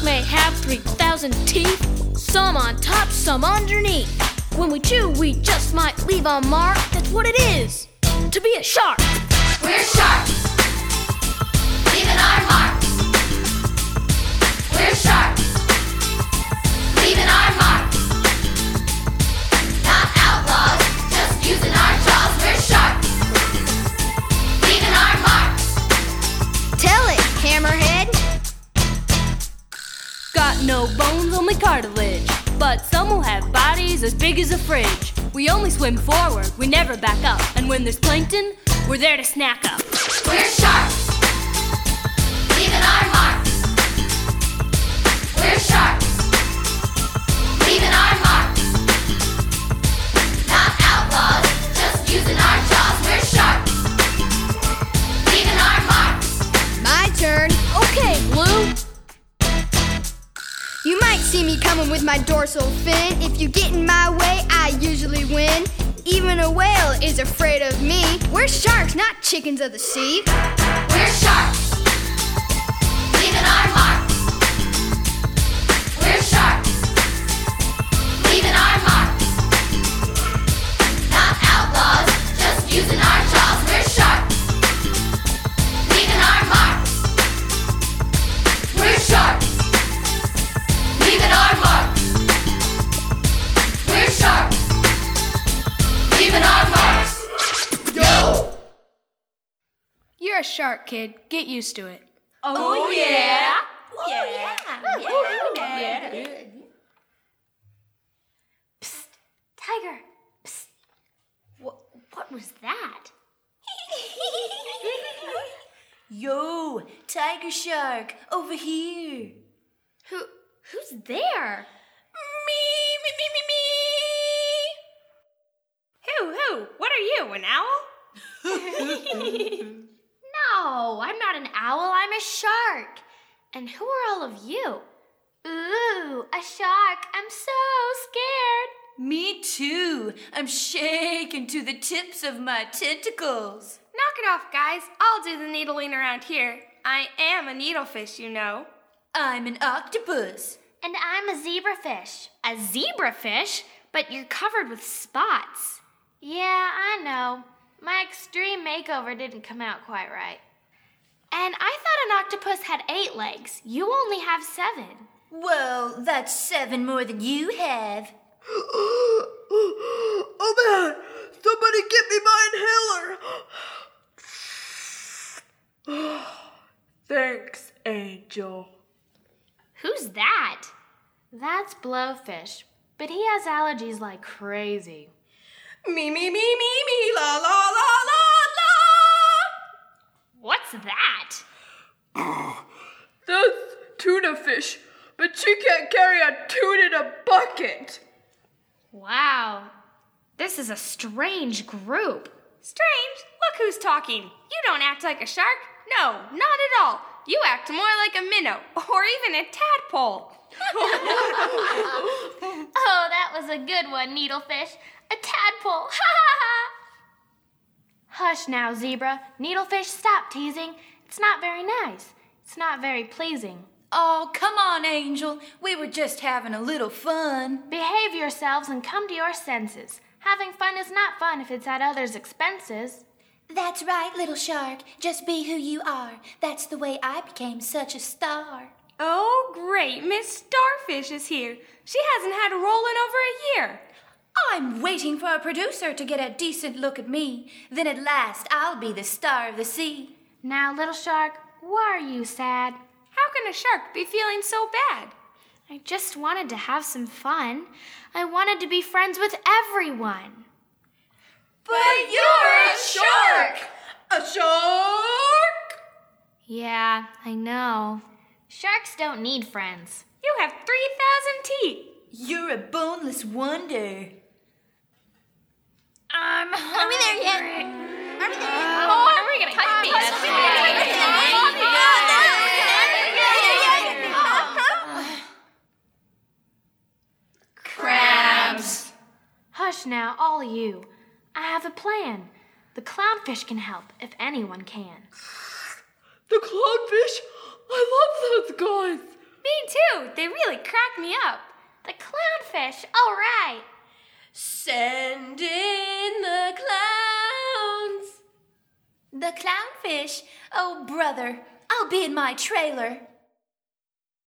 may have 3,000 teeth, some on top, some underneath. When we chew, we just might leave a mark. That's what it is to be a shark. We're sharks, leaving our marks. We're sharks, leaving our marks. Not outlaws, just using our jaws. We're sharks, leaving our marks. Tell it, hammerhead. Got no bones, only cartilage, but some will have bodies as big as a fridge. We only swim forward, we never back up, and when there's plankton, we're there to snack up. We're sharks, leaving our marks. We're sharks, leaving our marks. Not outlaws, just using our jaws. We're sharks, leaving our marks. My turn. Okay, Blue. You might see me coming with my dorsal fin. If you get in my way, I usually win. Even a whale is afraid of me. We're sharks, not chickens of the sea. We're sharks, leaving our marks. We're sharks, leaving our marks. Not outlaws, just using our jaws. We're sharks, leaving our marks. We're sharks, leaving our marks. We're sharks, leaving our marks. Yo! You're a shark, kid. Get used to it. Oh yeah! Psst, Tiger. Psst. What was that? Yo, tiger shark, over here. Who's there? Who? What are you, an owl? No, I'm not an owl, I'm a shark. And who are all of you? Ooh, a shark. I'm so scared. Me too. I'm shaking to the tips of my tentacles. Knock it off, guys. I'll do the needling around here. I am a needlefish, you know. I'm an octopus. And I'm a zebrafish. A zebrafish? But you're covered with spots. Yeah, I know. My extreme makeover didn't come out quite right. And I thought an octopus had 8 legs. You only have 7. Well, that's 7 more than you have. Oh man, somebody get me my inhaler. Thanks, Angel. Who's that? That's Blowfish, but he has allergies like crazy. Me, la, la, la, la, la. What's that? That's tuna fish, but she can't carry a tuna in a bucket. Wow, this is a strange group. Strange. Look who's talking. You don't act like a shark. No, not at all. You act more like a minnow, or even a tadpole. Oh, that was a good one, Needlefish. A tadpole. Hush now, Zebra. Needlefish, stop teasing. It's not very nice. It's not very pleasing. Oh, come on, Angel. We were just having a little fun. Behave yourselves and come to your senses. Having fun is not fun if it's at others' expenses. That's right, little shark. Just be who you are. That's the way I became such a star. Oh, great. Miss Starfish is here. She hasn't had a roll in over a year. I'm waiting for a producer to get a decent look at me. Then at last I'll be the star of the sea. Now, little shark, why are you sad? How can a shark be feeling so bad? I just wanted to have some fun. I wanted to be friends with everyone. But you're a shark! A shark? Yeah, I know. Sharks don't need friends. You have 3,000 teeth. You're a boneless wonder. Are we there yet? Are we there yet? Oh, are we going to cut me? Crabs. Hush now, all of you. I have a plan. The clownfish can help, if anyone can. The clownfish? I love those guys. Me too. They really crack me up. The clownfish, all right. Send in the clowns. The clownfish? Oh, brother, I'll be in my trailer.